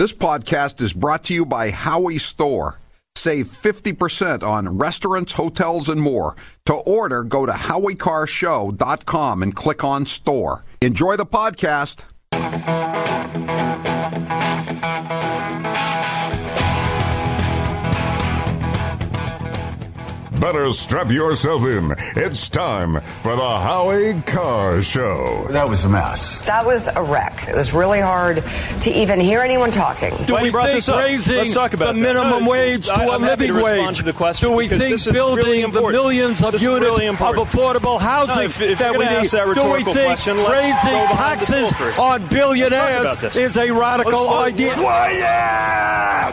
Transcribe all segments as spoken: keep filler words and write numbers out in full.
This podcast is brought to you by Howie Store. Save fifty percent on restaurants, hotels, and more. To order, go to howie car show dot com and click on store. Enjoy the podcast. Better strap yourself in. It's time for the Howie Carr Show. That was a mess. That was a wreck. It was really hard to even hear anyone talking. Do Well, we think raising Let's talk about the that. minimum No, wage to I- a I'm happy living to respond wage? to the question Do we because think this is building really the important. millions of This is units really of important. affordable housing No, if- if that you're we gonna need? ask that Do we rhetorical think question, let's raising go behind the taxes school first. on Let's talk billionaires about this. is a radical Let's- idea? Quiet!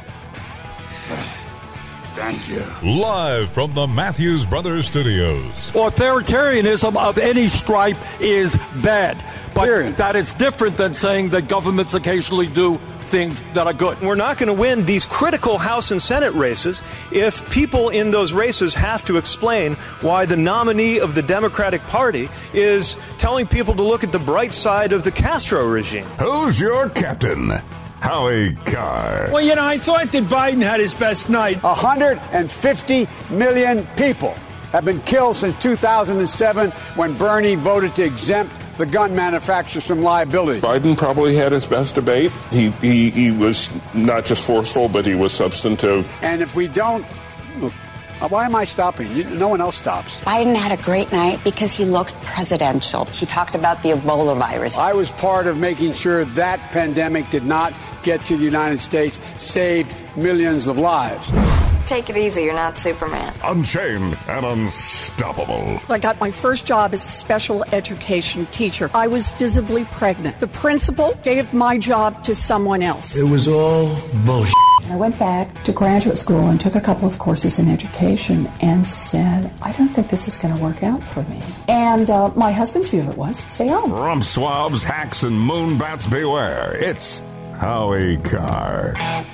Thank you. Live from the Matthews Brothers Studios. Authoritarianism of any stripe is bad. But Period. that is different than saying that governments occasionally do things that are good. We're not going to win these critical House and Senate races if people in those races have to explain why the nominee of the Democratic Party is telling people to look at the bright side of the Castro regime. Who's your captain? Howie Carr. Well, you know, I thought that Biden had his best night. one hundred fifty million people have been killed since two thousand seven when Bernie voted to exempt the gun manufacturers from liability. Biden probably had his best debate. He, he, he was not just forceful, but he was substantive. And if we don't, look, why am I stopping? You, no one else stops. Biden had a great night because he looked presidential. He talked about the Ebola virus. I was part of making sure that pandemic did not get to the United States, saved millions of lives. Take it easy, you're not Superman. Unchained and unstoppable. I got my first job as a special education teacher. I was visibly pregnant. The principal gave my job to someone else. It was all bullshit. I went back to graduate school and took a couple of courses in education and said, I don't think this is going to work out for me. And uh, my husband's view of it was, stay home. Rump swabs, hacks, and moonbats beware. It's Howie Carr.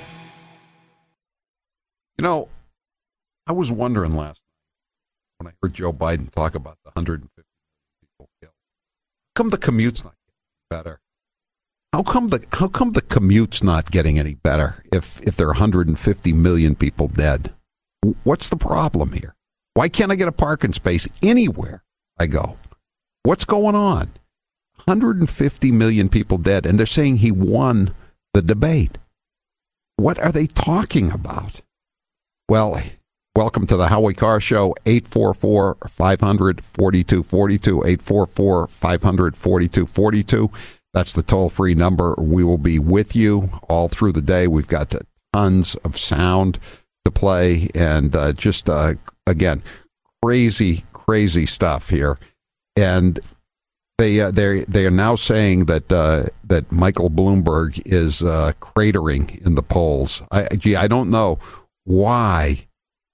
You know, I was wondering last night when I heard Joe Biden talk about the one hundred fifty people killed. How come the commute's not getting better? How come the how come the commute's not getting any better if if there are one hundred fifty million people dead? What's the problem here? Why can't I get a parking space anywhere I go? What's going on? one hundred fifty million people dead, and they're saying he won the debate. What are they talking about? Well, welcome to the Howie Carr Show, eight four four, five hundred, forty-two forty-two, eight four four, five hundred, forty-two forty-two. That's the toll-free number. We will be with you all through the day. We've got tons of sound to play, and uh, just, uh, again, crazy, crazy stuff here. And they uh, they they are now saying that uh, that Michael Bloomberg is uh, cratering in the polls. I, gee, I don't know why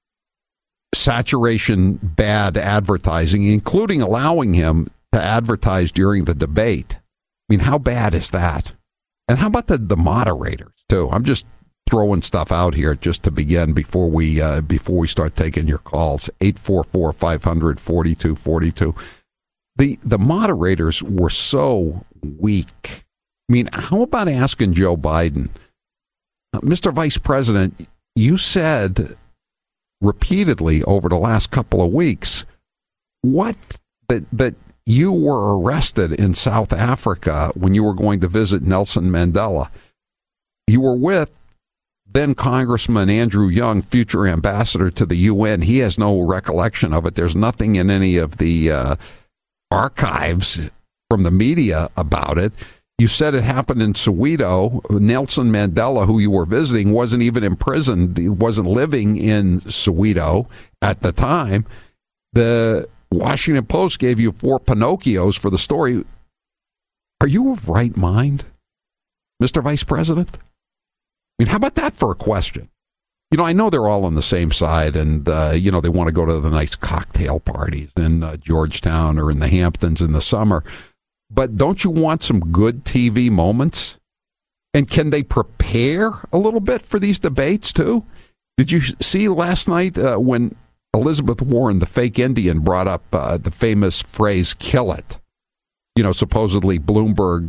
saturation bad advertising, including allowing him to advertise during the debate. I mean, how bad is that? And how about the, the moderators, too? I'm just throwing stuff out here just to begin before we uh, before we start taking your calls. eight four four, five hundred, forty-two forty-two. The, the moderators were so weak. I mean, how about asking Joe Biden, uh, Mister Vice President, you said repeatedly over the last couple of weeks what that that you were arrested in South Africa when you were going to visit Nelson Mandela. You were with then Congressman Andrew Young, future ambassador to the U N. He has no recollection of it. There's nothing in any of the uh, archives from the media about it. You said it happened in Soweto. Nelson Mandela, who you were visiting, wasn't even imprisoned. He wasn't living in Soweto at the time. The Washington Post gave you four Pinocchios for the story. Are you of right mind, Mister Vice President? I mean, how about that for a question? You know, I know they're all on the same side, and, uh, you know, they want to go to the nice cocktail parties in uh, Georgetown or in the Hamptons in the summer. But don't you want some good T V moments? And can they prepare a little bit for these debates, too? Did you see last night uh, when Elizabeth Warren, the fake Indian, brought up uh, the famous phrase, kill it? You know, supposedly Bloomberg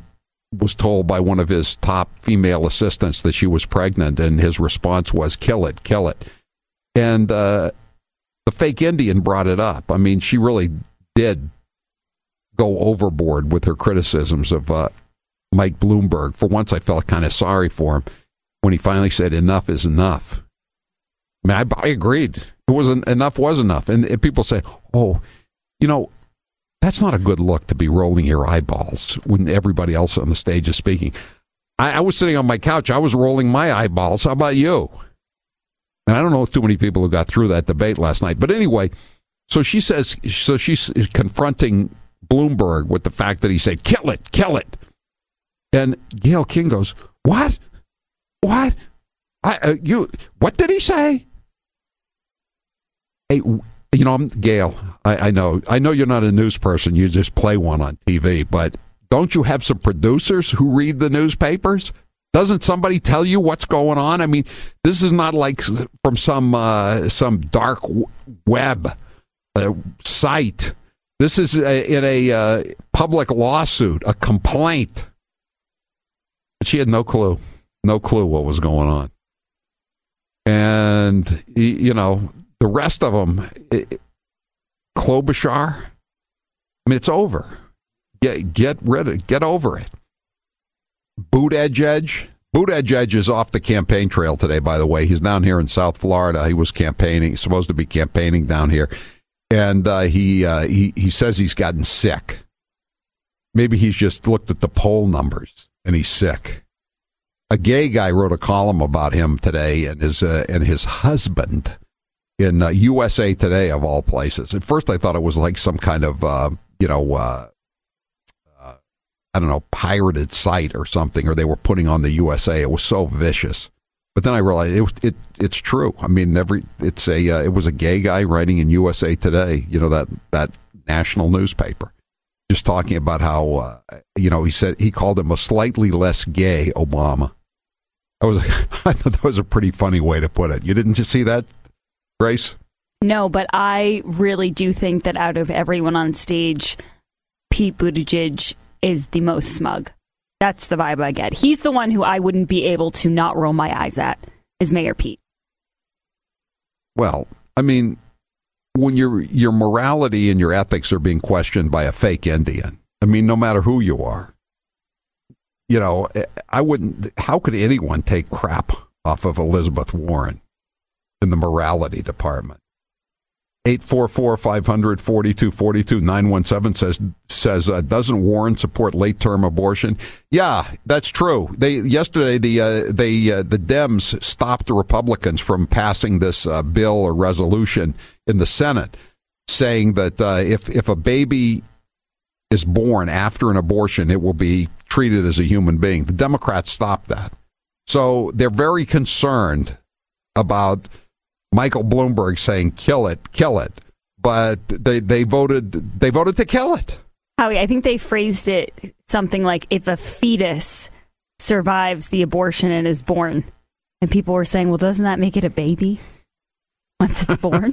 was told by one of his top female assistants that she was pregnant, and his response was, kill it, kill it. And uh, the fake Indian brought it up. I mean, she really did go overboard with her criticisms of uh, Mike Bloomberg. For once, I felt kind of sorry for him when he finally said, enough is enough. I mean, I, I agreed. It wasn't enough was enough. And, and people say, oh, you know, that's not a good look to be rolling your eyeballs when everybody else on the stage is speaking. I, I was sitting on my couch. I was rolling my eyeballs. How about you? And I don't know if too many people who got through that debate last night. But anyway, so she says, so she's confronting Bloomberg with the fact that he said, kill it, kill it. And Gayle King goes, what? What? I, uh, you, what did he say? Hey, you know, I'm Gayle. I, I know, I know you're not a news person. You just play one on T V. But don't you have some producers who read the newspapers? Doesn't somebody tell you what's going on? I mean, this is not like from some uh, some dark web uh, site. This is a, in a uh, public lawsuit, a complaint. She had no clue, no clue what was going on. And, you know, the rest of them, it, Klobuchar, I mean, it's over. Get, get rid of it. Get over it. Buttigieg. Buttigieg is off the campaign trail today, by the way. He's down here in South Florida. He was campaigning, supposed to be campaigning down here. And uh, he, uh, he he says he's gotten sick. Maybe he's just looked at the poll numbers and he's sick. A gay guy wrote a column about him today and his uh, and his husband in uh, U S A Today, of all places. At first, I thought it was like some kind of uh, you know uh, uh, I don't know pirated site or something, or they were putting on the U S A. It was so vicious. But then I realized it, it it's true. I mean, every it's a uh, it was a gay guy writing in U S A Today. You know, that that national newspaper. Just talking about how, uh, you know, he said he called him a slightly less gay Obama. That was, I thought that was a pretty funny way to put it. You didn't just see that, Grace? No, but I really do think that out of everyone on stage, Pete Buttigieg is the most smug. That's the vibe I get. He's the one who I wouldn't be able to not roll my eyes at, is Mayor Pete. Well, I mean, when your your morality and your ethics are being questioned by a fake Indian, I mean, no matter who you are, you know, I wouldn't, how could anyone take crap off of Elizabeth Warren in the morality department? eight four four, five hundred, forty-two forty-two, nine one seven says, says uh, doesn't Warren support late-term abortion? Yeah, that's true. They Yesterday, the uh, they uh, the Dems stopped the Republicans from passing this uh, bill or resolution in the Senate, saying that uh, if, if a baby is born after an abortion, it will be treated as a human being. The Democrats stopped that. So they're very concerned about Michael Bloomberg saying, kill it, kill it. But they, they voted they voted to kill it. Howie, I think they phrased it something like, if a fetus survives the abortion and is born. And people were saying, well, doesn't that make it a baby once it's born?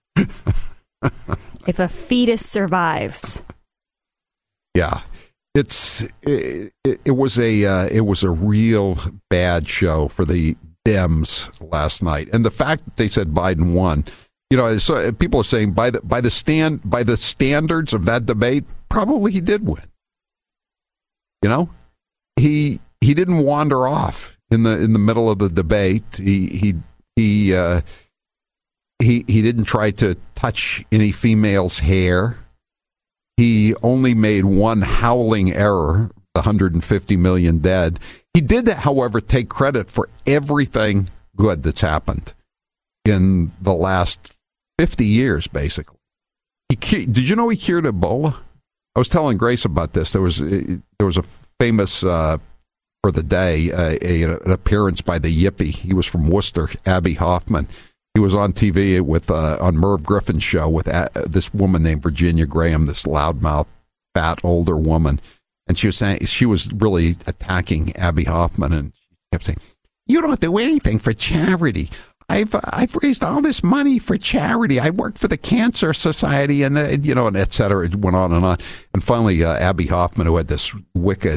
If a fetus survives. Yeah. It's it, it, it was a uh, it was a real bad show for the Dems last night, and the fact that they said Biden won, you know, so people are saying by the by the stand by the standards of that debate, probably he did win. You know, he he didn't wander off in the in the middle of the debate. He he he uh, he he didn't try to touch any female's hair. He only made one howling error, one hundred fifty million dead. He did, however, take credit for everything good that's happened in the last fifty years, basically. He, did you know he cured Ebola? I was telling Grace about this. There was there was a famous, uh, for the day, uh, a, an appearance by the Yippie. He was from Worcester, Abby Hoffman. He was on T V with uh, on Merv Griffin's show with uh, this woman named Virginia Graham, this loudmouth, fat, older woman. And she was saying, she was really attacking Abby Hoffman, and she kept saying, you don't do anything for charity. I've uh, I've raised all this money for charity. I worked for the Cancer Society, and, uh, you know, and et cetera. It went on and on. And finally, uh, Abby Hoffman, who had this wicked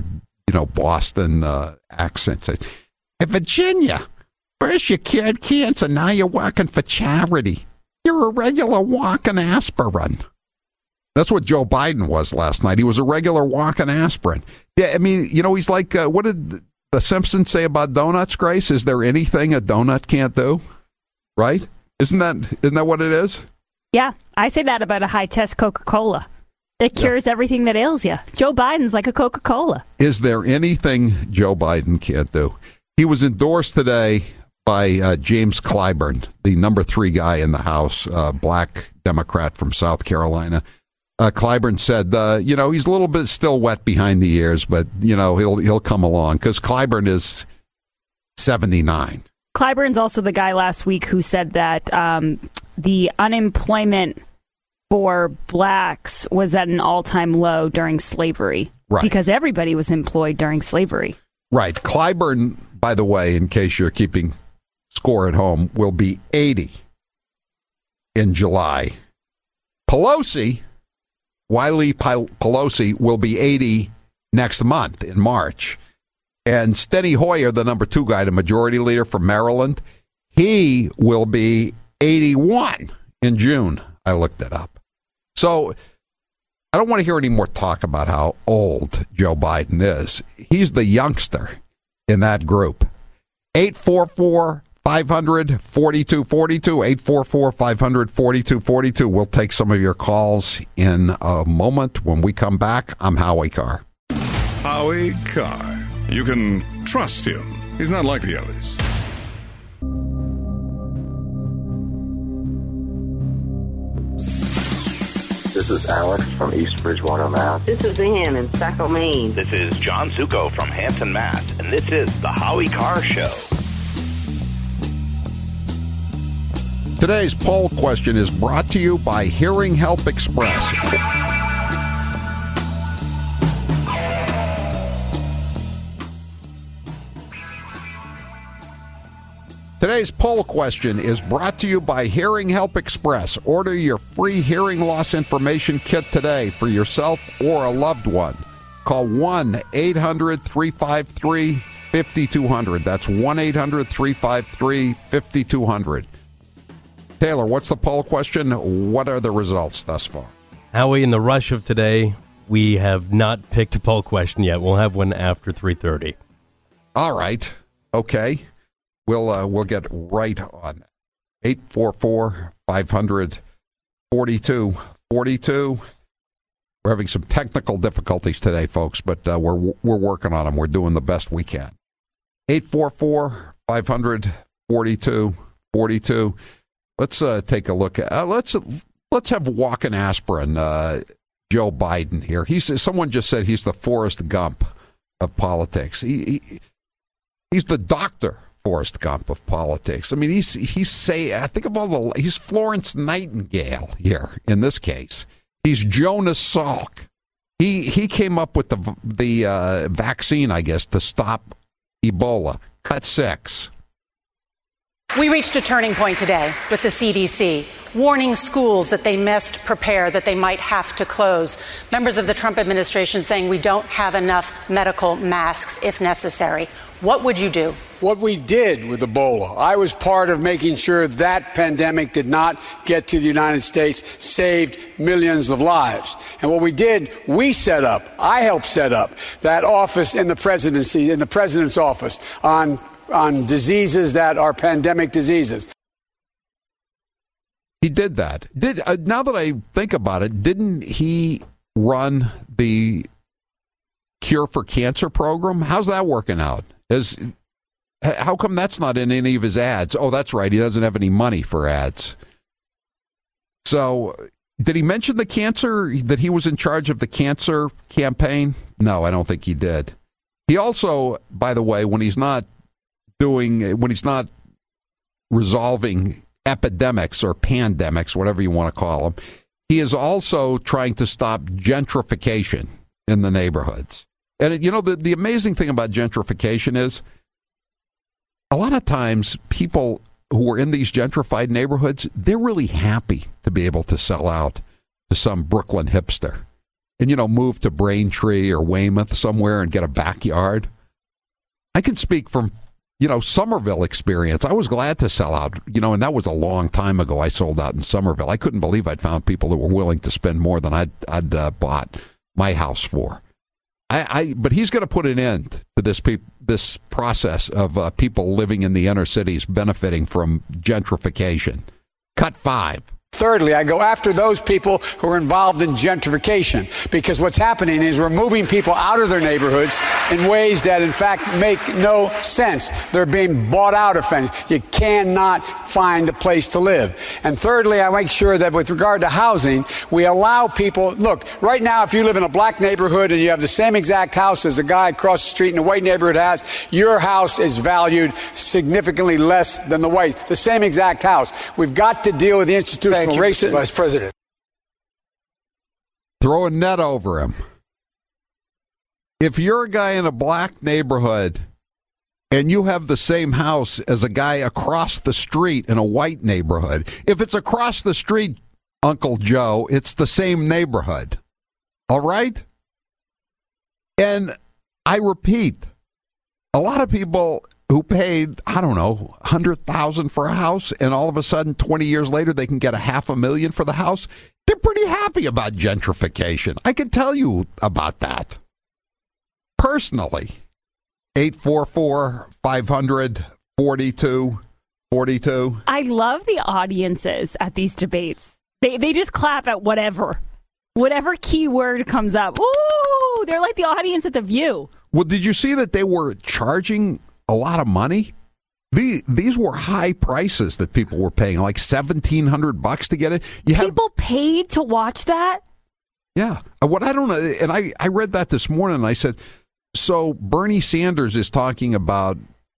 you know, Boston uh, accent. Says, hey, Virginia, first you cured cancer, now you're working for charity. You're a regular walking aspirin. That's what Joe Biden was last night. He was a regular walking aspirin. Yeah, I mean, you know, he's like, uh, what did the Simpsons say about donuts, Grace? Is there anything a donut can't do? Right? Isn't that isn't that what it is? Yeah, I say that about a high-test Coca-Cola. It cures yeah. everything that ails you. Joe Biden's like a Coca-Cola. Is there anything Joe Biden can't do? He was endorsed today by uh, James Clyburn, the number three guy in the House, uh, black Democrat from South Carolina. Uh, Clyburn said, uh, you know, he's a little bit still wet behind the ears, but, you know, he'll he'll come along because Clyburn is seventy-nine. Clyburn's also the guy last week who said that um, the unemployment for blacks was at an all-time low during slavery. Right. Because everybody was employed during slavery. Right. Clyburn, by the way, in case you're keeping score at home, will be eighty in July. Pelosi, Wiley Pelosi, will be eighty next month in March. And Steny Hoyer, the number two guy, the majority leader from Maryland, he will be eighty-one in June. I looked it up. So I don't want to hear any more talk about how old Joe Biden is. He's the youngster in that group. eight four four, five hundred, forty-two forty-two, eight four four, five hundred, forty-two forty-two. We'll take some of your calls in a moment. When we come back, I'm Howie Carr. Howie Carr. You can trust him. He's not like the others. This is Alex from East Bridgewater, Mass. This is Ann in Saco, Maine. This is John Zuko from Hanson, Mass. And this is the Howie Carr Show. Today's poll question is brought to you by Hearing Help Express. Today's poll question is brought to you by Hearing Help Express. Order your free hearing loss information kit today for yourself or a loved one. Call one eight hundred, three five three, five two zero zero. That's one eight hundred, three five three, five two zero zero. Taylor, what's the poll question? What are the results thus far? Howie, in the rush of today, we have not picked a poll question yet. We'll have one after three thirty. All right. Okay. We'll uh, we'll get right on that. eight four four, five hundred, forty-two forty-two. We're having some technical difficulties today, folks, but uh, we're we're working on them. We're doing the best we can. eight four four, five hundred, forty-two forty-two. Let's uh, take a look at uh, let's let's have walking aspirin. Uh, Joe Biden here. He's someone just said he's the Forrest Gump of politics. He, he he's the doctor. Forrest Gump of politics. I mean, he's he's say I think of all the he's Florence Nightingale here in this case. He's Jonas Salk. He he came up with the the uh, vaccine, I guess, to stop Ebola. Cut six. We reached a turning point today with the C D C, warning schools that they must prepare, that they might have to close. Members of the Trump administration saying we don't have enough medical masks if necessary. What would you do? What we did with Ebola, I was part of making sure that pandemic did not get to the United States, saved millions of lives. And what we did, we set up, I helped set up that office in the presidency, in the president's office on on diseases that are pandemic diseases. He did that. Did uh, now that I think about it, didn't he run the Cure for Cancer program? How's that working out? Is how come that's not in any of his ads? Oh, that's right. He doesn't have any money for ads. So, did he mention the cancer, that he was in charge of the cancer campaign? No, I don't think he did. He also, by the way, when he's not doing, when he's not resolving epidemics or pandemics, whatever you want to call them, he is also trying to stop gentrification in the neighborhoods. And, you know, the, the amazing thing about gentrification is a lot of times people who are in these gentrified neighborhoods, they're really happy to be able to sell out to some Brooklyn hipster. and, you know, move to Braintree or Weymouth somewhere and get a backyard. I can speak from, you know, Somerville experience. I was glad to sell out, you know, and that was a long time ago. I sold out in Somerville. I couldn't believe I'd found people that were willing to spend more than I'd, I'd uh, bought my house for. I, I but he's going to put an end to this pe- this process of uh, people living in the inner cities benefiting from gentrification. Cut five. Thirdly, I go after those people who are involved in gentrification, because what's happening is we're moving people out of their neighborhoods in ways that, in fact, make no sense. They're being bought out of things. You cannot find a place to live. And thirdly, I make sure that with regard to housing, we allow people, look, right now, if you live in a black neighborhood and you have the same exact house as the guy across the street in a white neighborhood has, your house is valued significantly less than the white. The same exact house. We've got to deal with the institutional Thank you, racism. Vice President. Throw a net over him. If you're a guy in a black neighborhood and you have the same house as a guy across the street in a white neighborhood, if it's across the street, Uncle Joe, it's the same neighborhood. All right? And I repeat, a lot of people who paid, I don't know, one hundred thousand dollars for a house, and all of a sudden, twenty years later, they can get a half a million for the house. They're pretty happy about gentrification. I can tell you about that. Personally, eight four four, five hundred, forty-two forty-two. I love the audiences at these debates. They they just clap at whatever. Whatever keyword comes up. Ooh, they're like the audience at The View. Well, did you see that they were charging a lot of money? These, these were high prices that people were paying, like seventeen hundred bucks to get it. You people have, paid to watch that? Yeah. What I don't know, and I, I read that this morning, and I said, so Bernie Sanders is talking about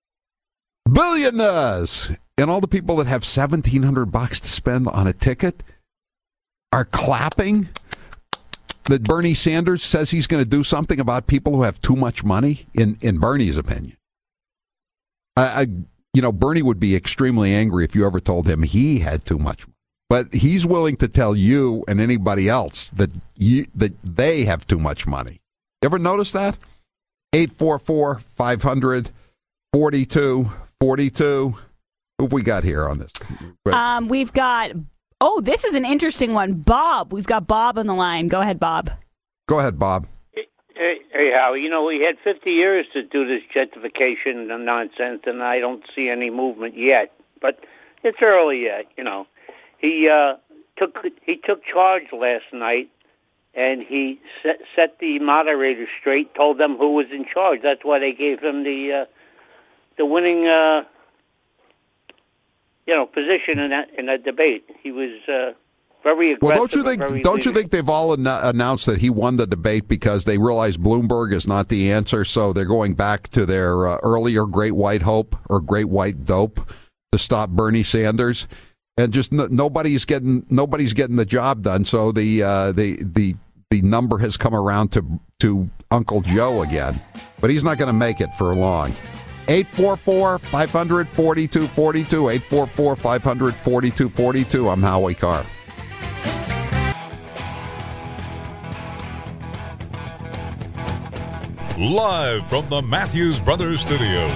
billionaires, and all the people that have seventeen hundred bucks to spend on a ticket are clapping that Bernie Sanders says he's going to do something about people who have too much money, in, in Bernie's opinion. I, I, you know, Bernie would be extremely angry if you ever told him he had too much money. But he's willing to tell you and anybody else that you, that they have too much money. You ever notice that? eight four four, five hundred, forty-two forty-two. Who have we got here on this? Um, we've got, oh, this is an interesting one. Bob. We've got Bob on the line. Go ahead, Bob. Go ahead, Bob. Hey, hey, Howie, you know, we had fifty years to do this gentrification nonsense, and I don't see any movement yet. But it's early yet, you know. He uh, took he took charge last night, and he set, set the moderators straight, told them who was in charge. That's why they gave him the uh, the winning, uh, you know, position in that in that debate. He was uh, very aggressive. Well, don't you think? Don't you think they've all an- announced that he won the debate because they realize Bloomberg is not the answer? So they're going back to their uh, earlier Great White Hope or Great White Dope to stop Bernie Sanders, and just n- nobody's getting nobody's getting the job done. So the uh, the the the number has come around to to Uncle Joe again, but he's not going to make it for long. eight four four, five hundred, forty-two forty-two, eight four four, five hundred, forty-two forty-two. I'm Howie Carr. Live from the Matthews Brothers Studios.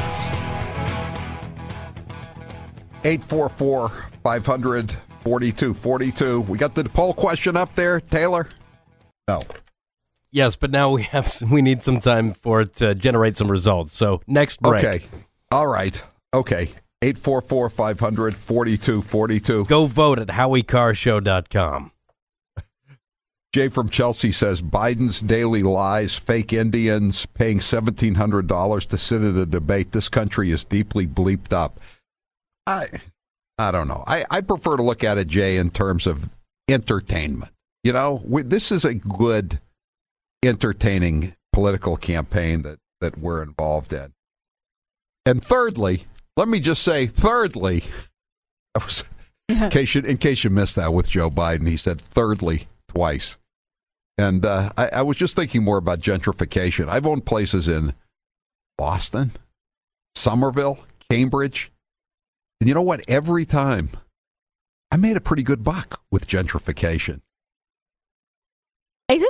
eight four four, five hundred, forty-two forty-two. We got the poll question up there, Taylor? No. Yes, but now we have some, we need some time for it to generate some results. So next break. Okay. All right. Okay. eight four four, five hundred, forty-two forty-two. Go vote at howie carr show dot com. Jay from Chelsea says Biden's daily lies, fake Indians, paying seventeen hundred dollars to sit at a debate. This country is deeply bleeped up. I I don't know. I, I prefer to look at it, Jay, in terms of entertainment. You know, we, this is a good, entertaining political campaign that, that we're involved in. And thirdly, let me just say, thirdly, I was, in, case you, in case you missed that with Joe Biden, he said thirdly twice. And uh, I, I was just thinking more about gentrification. I've owned places in Boston, Somerville, Cambridge. And you know what? Every time I made a pretty good buck with gentrification. Isn't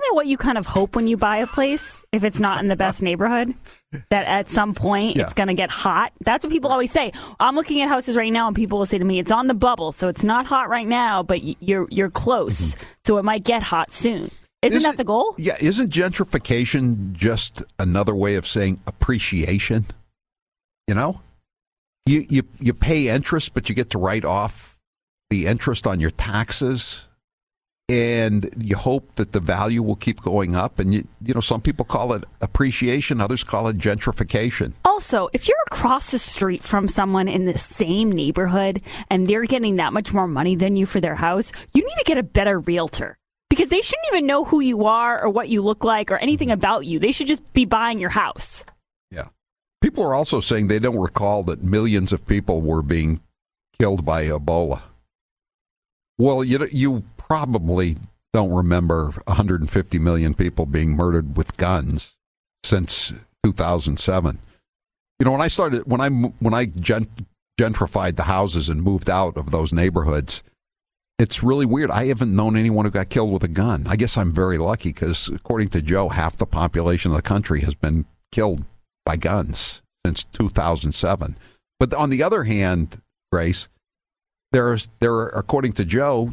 that what you kind of hope when you buy a place, if it's not in the best neighborhood? That at some point yeah. it's going to get hot. That's what people always say. I'm looking at houses right now, and people will say to me, "It's on the bubble, so it's not hot right now, but you're you're close, mm-hmm. so it might get hot soon." Isn't, isn't that the goal? Yeah. Isn't gentrification just another way of saying appreciation? You know, you you you pay interest, but you get to write off the interest on your taxes. And you hope that the value will keep going up. And, you, you know, some people call it appreciation. Others call it gentrification. Also, if you're across the street from someone in the same neighborhood and they're getting that much more money than you for their house, you need to get a better realtor. Because they shouldn't even know who you are or what you look like or anything about you. They should just be buying your house. Yeah. People are also saying they don't recall that millions of people were being killed by Ebola. Well, you you probably don't remember one hundred fifty million people being murdered with guns since two thousand seven. You know, when I started, when I when I gent- gentrified the houses and moved out of those neighborhoods, it's really weird. I haven't known anyone who got killed with a gun. I guess I'm very lucky because, according to Joe, half the population of the country has been killed by guns since two thousand seven. But on the other hand, Grace, There's, there are, according to Joe,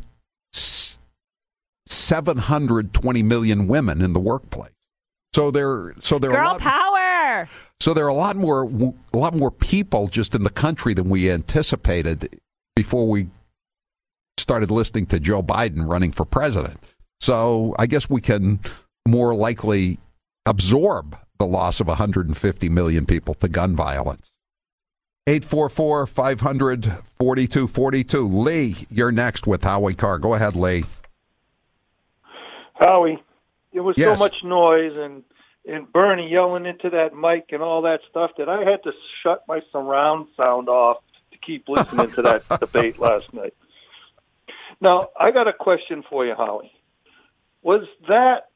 seven hundred twenty million women in the workplace. So there, so there girl are a lot, power. So there are a lot more, a lot more people just in the country than we anticipated before we started listening to Joe Biden running for president. So I guess we can more likely absorb the loss of one hundred fifty million people to gun violence. eight four four, five hundred, forty-two forty-two. Lee, you're next with Howie Carr. Go ahead, Lee. Howie, there was yes. so much noise and, and Bernie yelling into that mic and all that stuff that I had to shut my surround sound off to keep listening to that debate last night. Now, I got a question for you, Howie. Was that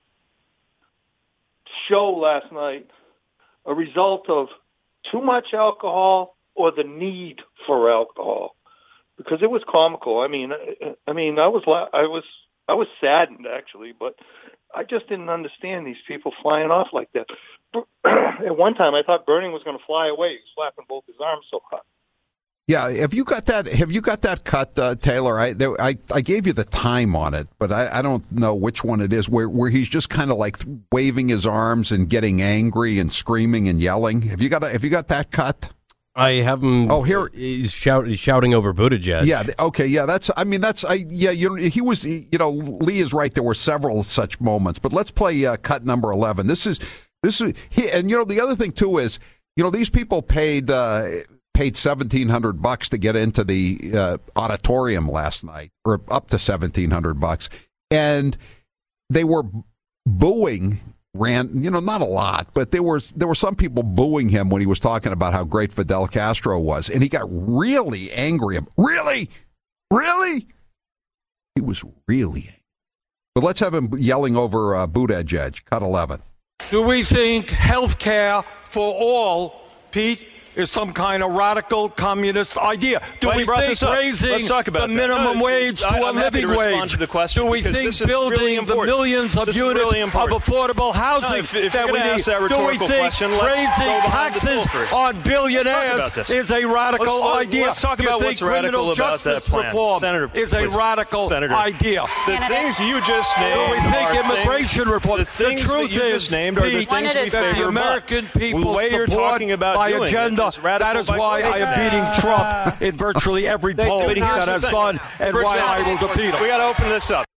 show last night a result of too much alcohol or the need for alcohol? Because it was comical. I mean, I, I mean, I was, I was, I was saddened actually, but I just didn't understand these people flying off like that. At one time, I thought Bernie was going to fly away. He was flapping both his arms so hard. Yeah, have you got that? Have you got that cut, uh, Taylor? I, there, I I gave you the time on it, but I, I don't know which one it is. Where where he's just kind of like waving his arms and getting angry and screaming and yelling. Have you got that, Have you got that cut? I have him. Oh, here he's, shout, he's shouting over Buttigieg. Yeah. Okay. Yeah. That's. I mean, that's. I. Yeah. You. He was. You know, Lee is right. There were several such moments. But let's play uh, cut number eleven. This is. This is. He, and you know, the other thing too is, you know, these people paid uh, paid seventeen hundred bucks to get into the uh, auditorium last night, or up to seventeen hundred bucks, and they were booing. Ran, you know, not a lot, but there were there were some people booing him when he was talking about how great Fidel Castro was, and he got really angry. Really, really, he was really angry. But let's have him yelling over uh, Buttigieg. Cut eleven. Do we think health care for all, Pete, is some kind of radical communist idea? Do well, we think raising Let's talk about the that. minimum no, wage to I, a living to wage? To the question do we think building really the millions of this units really of no, affordable housing if, if that we need? That Do we think question, raising taxes on billionaires is a radical let's, idea? Let's talk you about think what's radical about that plan. Reform Senator, is a please. radical Senator, idea. The things you just named. Do we think immigration things, reform? The, things the truth that you is, just named are the things we that the American people the way you're support talking about my doing agenda. That is why I am beating Trump in virtually every poll that has done, and why I will defeat him. We got to open this up.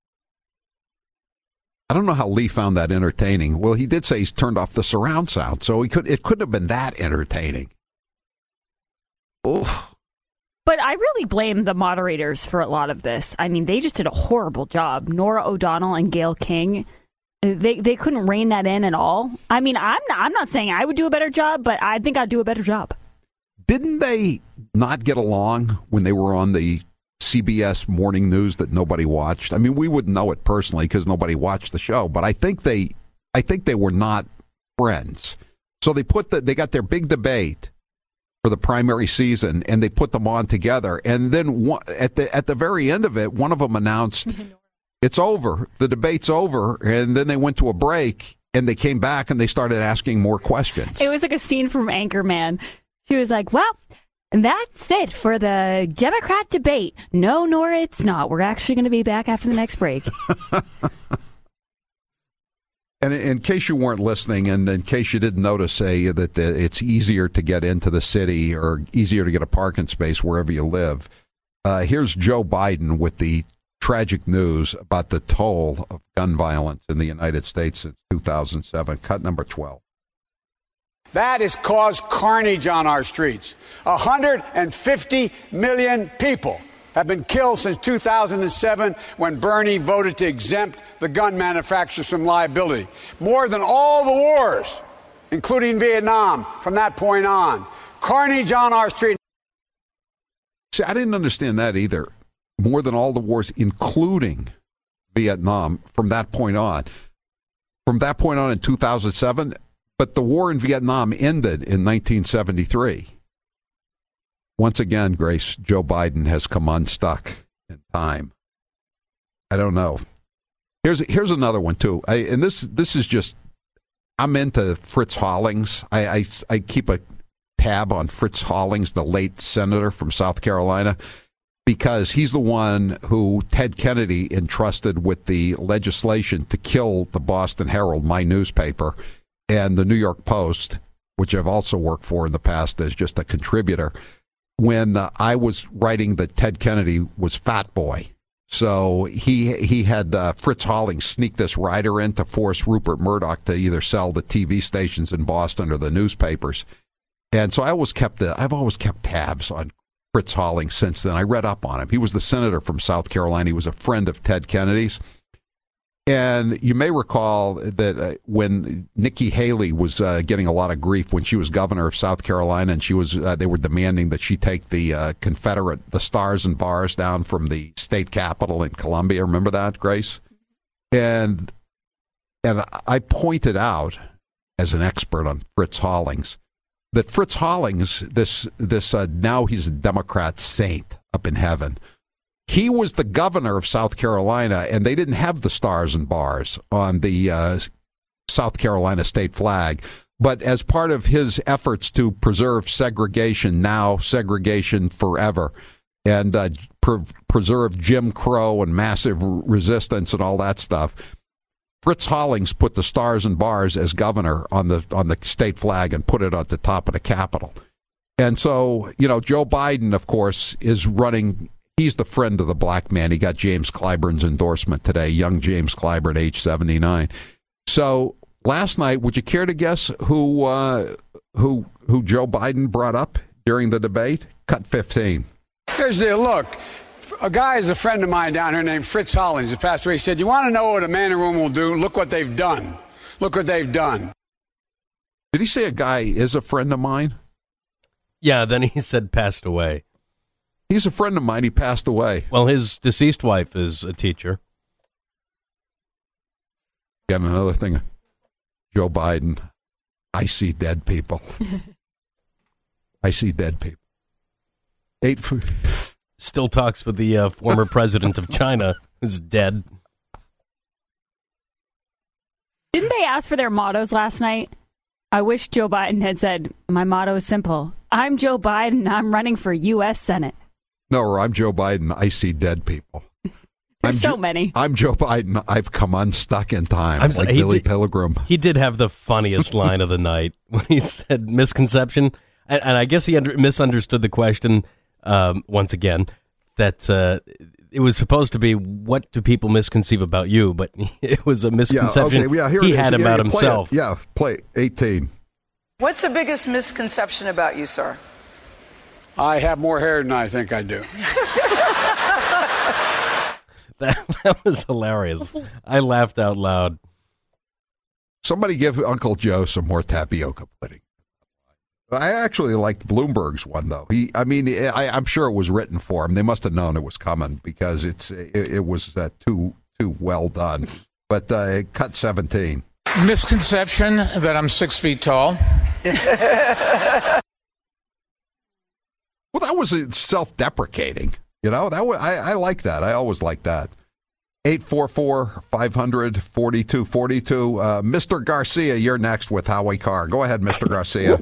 I don't know how Lee found that entertaining. Well, he did say he's turned off the surround sound, so he could. It couldn't have been that entertaining. Oh. But I really blame the moderators for a lot of this. I mean, they just did a horrible job. Nora O'Donnell and Gayle King, they they couldn't rein that in at all. I mean, I'm not, I'm not saying I would do a better job, but I think I'd do a better job. Didn't they not get along when they were on the C B S morning news that nobody watched? I mean, we wouldn't know it personally because nobody watched the show, but I think they, I think they were not friends. So they put the, they got their big debate for the primary season, and they put them on together. And then one, at the at the very end of it, one of them announced It's over. The debate's over. And then they went to a break, and they came back, and they started asking more questions. It was like a scene from Anchorman. She was like, well, that's it for the Democrat debate. No, Nora, it's not. We're actually going to be back after the next break. And in case you weren't listening, and in case you didn't notice, say that it's easier to get into the city or easier to get a parking space wherever you live, uh, here's Joe Biden with the tragic news about the toll of gun violence in the United States since two thousand seven. Cut number twelve. That has caused carnage on our streets. one hundred fifty million people have been killed since two thousand seven when Bernie voted to exempt the gun manufacturers from liability. More than all the wars, including Vietnam, from that point on. Carnage on our street. See, I didn't understand that either. More than all the wars, including Vietnam, from that point on. From that point on in two thousand seven, but the war in Vietnam ended in nineteen seventy-three. Once again, Grace, Joe Biden has come unstuck in time. I don't know. Here's here's another one too. I, and this this is just, I'm into Fritz Hollings. I, I I keep a tab on Fritz Hollings, the late senator from South Carolina, because he's the one who Ted Kennedy entrusted with the legislation to kill the Boston Herald, my newspaper, and the New York Post, which I've also worked for in the past as just a contributor, when uh, I was writing that Ted Kennedy was Fat Boy. So he he had uh, Fritz Hollings sneak this rider in to force Rupert Murdoch to either sell the T V stations in Boston or the newspapers. And so I always kept the, I've always kept tabs on Fritz Hollings since then. I read up on him. He was the senator from South Carolina. He was a friend of Ted Kennedy's. And you may recall that uh, when Nikki Haley was uh, getting a lot of grief when she was governor of South Carolina, and she was uh, they were demanding that she take the uh, Confederate, the stars and bars down from the state capitol in Columbia. Remember that, Grace? And and I pointed out, as an expert on Fritz Hollings, that Fritz Hollings, this this uh, now he's a Democrat saint up in heaven. He was the governor of South Carolina, and they didn't have the stars and bars on the uh, South Carolina state flag. But as part of his efforts to preserve segregation now, segregation forever, and uh, pre- preserve Jim Crow and massive resistance and all that stuff, Fritz Hollings put the stars and bars as governor on the on the state flag and put it at the top of the Capitol. And so, you know, Joe Biden, of course, is running. He's the friend of the black man. He got James Clyburn's endorsement today, young James Clyburn, age seventy-nine. So last night, would you care to guess who uh, who who Joe Biden brought up during the debate? Cut fifteen. Here's the look. A guy is a friend of mine down here named Fritz Hollings. He passed away. He said, you want to know what a man in a room will do? Look what they've done. Look what they've done. Did he say a guy is a friend of mine? Yeah, then he said passed away. He's a friend of mine. He passed away. Well, his deceased wife is a teacher. Got another thing. Joe Biden. I see dead people. I see dead people. Eight. Still talks with the uh, former president of China, who's dead. Didn't they ask for their mottos last night? I wish Joe Biden had said, my motto is simple. I'm Joe Biden. I'm running for U S Senate. No, I'm Joe Biden. I see dead people. There's I'm so jo- many. I'm Joe Biden. I've come unstuck in time, I'm like sorry, Billy did, Pilgrim. He did have the funniest line of the night when he said misconception. And, and I guess he under, misunderstood the question um, once again, that uh, it was supposed to be, what do people misconceive about you? But it was a misconception. Yeah, okay, yeah, here he it had is. about yeah, yeah, himself. Play yeah, play eighteen. What's the biggest misconception about you, sir? I have more hair than I think I do. that, that was hilarious. I laughed out loud. Somebody give Uncle Joe some more tapioca pudding. I actually liked Bloomberg's one, though. He, I mean, I, I'm sure it was written for him. They must have known it was coming because it's it, it was uh, too too well done. But uh, cut seventeen. Misconception that I'm six feet tall. Well, that was self-deprecating. You know, that was, I, I like that. I always like that. eight four four, five hundred, forty-two forty-two. Uh, Mister Garcia, you're next with Howie Carr. Go ahead, Mister Garcia.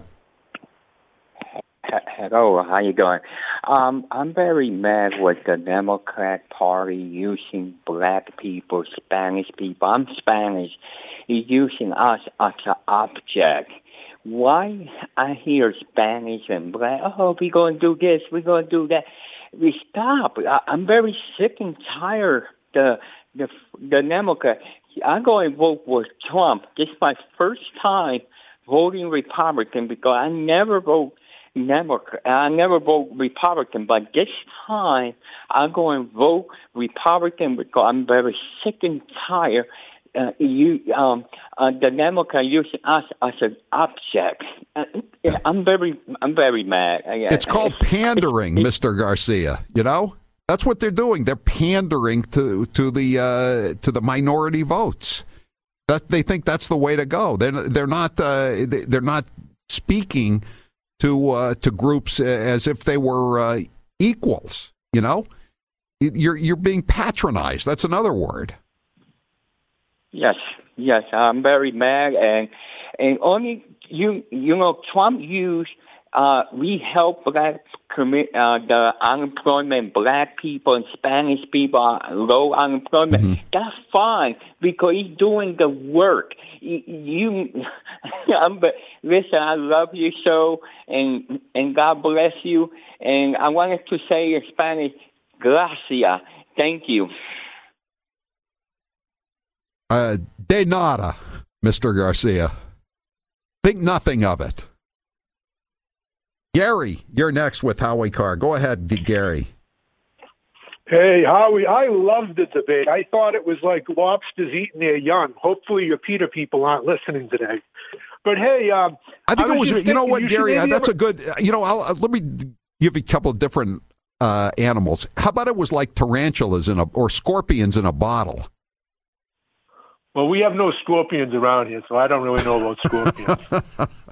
Hello, how you doing? Um, I'm very mad with the Democrat Party using black people, Spanish people. I'm Spanish. He's using us as an object. Why I hear Spanish and black, oh, we're going to do this, we're going to do that. We stop. I, I'm very sick and tired. The the the Democrat. I'm going to vote for Trump. This is my first time voting Republican because I never vote Democrat. I never vote Republican, but this time I'm going to vote Republican because I'm very sick and tired. Uh, you, um, uh, the Democrat using us as an object. Uh, I'm very, I'm very mad. It's called pandering, Mister Garcia. You know, that's what they're doing. They're pandering to to the uh, to the minority votes. That they think that's the way to go. They're they're not uh, they're not speaking to uh, to groups as if they were uh, equals. You know, you're you're being patronized. That's another word. Yes, yes, I'm very mad, and and only you you know Trump used uh, we help black commi- uh, the unemployment, black people and Spanish people, uh, low unemployment. Mm-hmm. That's fine because he's doing the work. You, you I'm, listen, I love your show, and and God bless you. And I wanted to say in Spanish, gracias, thank you. Uh, de nada, Mister Garcia. Think nothing of it. Gary, you're next with Howie Carr. Go ahead, Gary. Hey, Howie, I loved the debate. I thought it was like lobsters eating their young. Hopefully your PETA people aren't listening today. But hey, um, I think I it was, was you know what, you Gary, uh, that's ever... a good, you know, I'll, uh, let me give you a couple of different uh, animals. How about it was like tarantulas in a, or scorpions in a bottle? Well, we have no scorpions around here, so I don't really know about scorpions.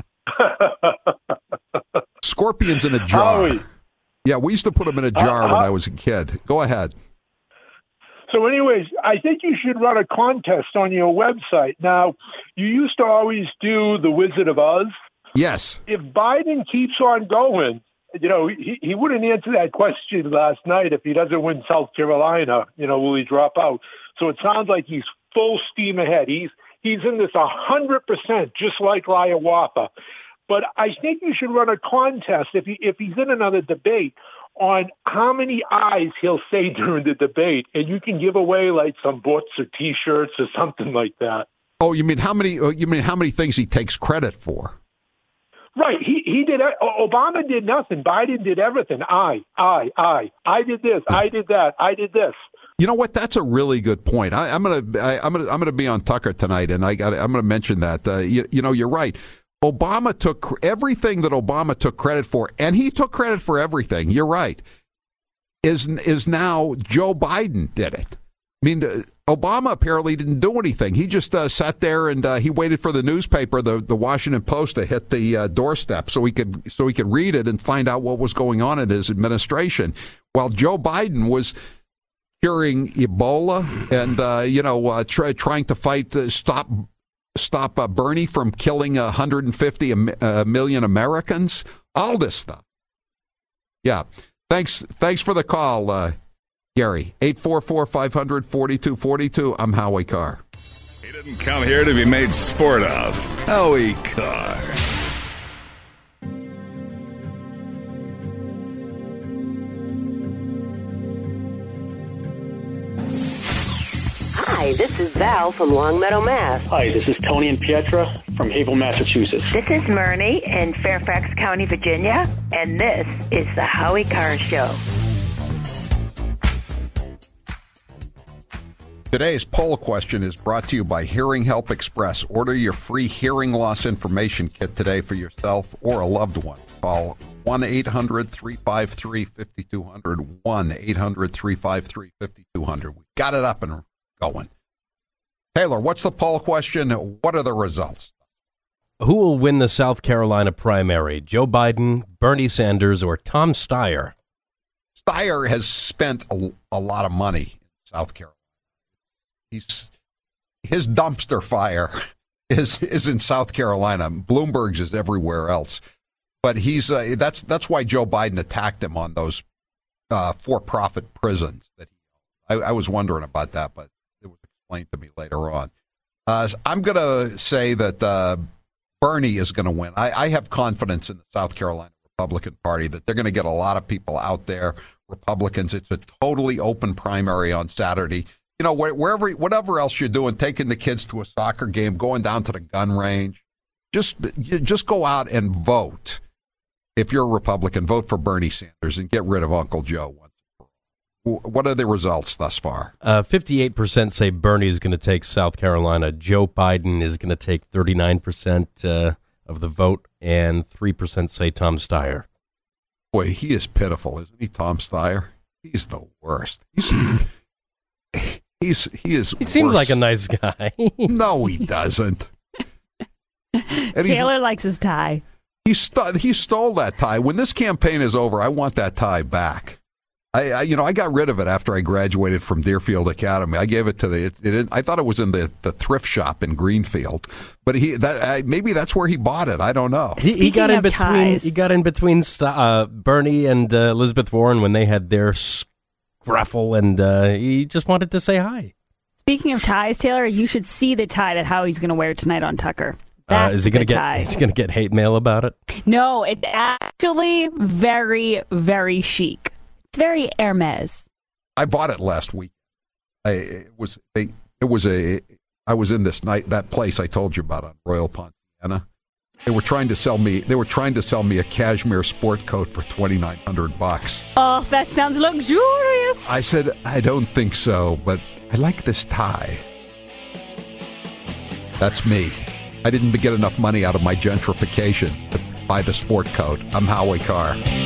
Scorpions in a jar. Howie. Yeah, we used to put them in a jar uh, when I was a kid. Go ahead. So anyways, I think you should run a contest on your website. Now, you used to always do the Wizard of Oz. Yes. If Biden keeps on going, you know, he, he wouldn't answer that question last night. If he doesn't win South Carolina, you know, will he drop out? So it sounds like he's full steam ahead. He's he's in this one hundred percent, just like Hiawatha. But I think you should run a contest if he if he's in another debate on how many eyes he'll say during the debate, and you can give away like some books or T-shirts or something like that. Oh, you mean how many? You mean how many things he takes credit for? Right. He he did. Obama did nothing. Biden did everything. I, I, I. I did this. I did that. I did this. You know what? That's a really good point. I, I'm gonna I, I'm gonna I'm gonna be on Tucker tonight, and I got I'm gonna mention that. Uh, you, you know, you're right. Obama took everything that Obama took credit for, and he took credit for everything. You're right. Is is now Joe Biden did it? I mean, uh, Obama apparently didn't do anything. He just uh, sat there and uh, he waited for the newspaper, the the Washington Post, to hit the uh, doorstep so he could so he could read it and find out what was going on in his administration. While Joe Biden was curing Ebola and uh, you know uh, try, trying to fight uh, stop. Stop uh, Bernie from killing one hundred fifty uh, million Americans. All this stuff. Yeah. Thanks. Thanks for the call, uh, Gary. eight four four, five hundred, forty-two forty-two. I'm Howie Carr. He didn't come here to be made sport of. Howie Carr. Hi, this is Val from Longmeadow, Mass. Hi, this is Tony and Pietra from Haverhill, Massachusetts. This is Myrnie in Fairfax County, Virginia, and this is the Howie Carr Show. Today's poll question is brought to you by Hearing Help Express. Order your free hearing loss information kit today for yourself or a loved one. Call one eight hundred, three five three, five two zero zero, one eight hundred, three five three, five two zero zero. We got it up and going. Taylor, what's the poll question? What are the results? Who will win the South Carolina primary? Joe Biden, Bernie Sanders, or Tom Steyer? Steyer has spent a, a lot of money in South Carolina. he's his dumpster fire is is in South Carolina. Bloomberg's is everywhere else, but he's uh, that's that's why Joe Biden attacked him on those uh, for-profit prisons. That he, I, I was wondering about that, but it was explained to me later on. Uh, I'm going to say that uh, Bernie is going to win. I, I have confidence in the South Carolina Republican Party that they're going to get a lot of people out there, Republicans. It's a totally open primary on Saturday. You know, wherever, whatever else you're doing, taking the kids to a soccer game, going down to the gun range, just just go out and vote. If you're a Republican, vote for Bernie Sanders and get rid of Uncle Joe. What are the results thus far? Uh, fifty-eight percent say Bernie is going to take South Carolina. Joe Biden is going to take thirty-nine percent uh, of the vote, and three percent say Tom Steyer. Boy, he is pitiful, isn't he, Tom Steyer? He's the worst. He's, he's he is He seems worse. like a nice guy. No, he doesn't. Taylor likes his tie. He, st- he stole that tie. When this campaign is over, I want that tie back. I, I, you know, I got rid of it after I graduated from Deerfield Academy. I gave it to the. It, it, I thought it was in the, the thrift shop in Greenfield, but he that I, maybe that's where he bought it. I don't know. He, he got in between. Ties. He got in between uh, Bernie and uh, Elizabeth Warren when they had their scruffle, and uh, he just wanted to say hi. Speaking of ties, Taylor, you should see the tie that Howie's going to wear tonight on Tucker. Uh, is he going to get? Tie. Is he going to get hate mail about it? No, it's actually very, very chic. It's very Hermes. I bought it last week. I it was a, it was a I was in this night that place I told you about on Royal Ponciana. They were trying to sell me they were trying to sell me a cashmere sport coat for twenty-nine hundred bucks. Oh, that sounds luxurious. I said I don't think so, but I like this tie. That's me. I didn't get enough money out of my gentrification to buy the sport coat. I'm Howie Carr.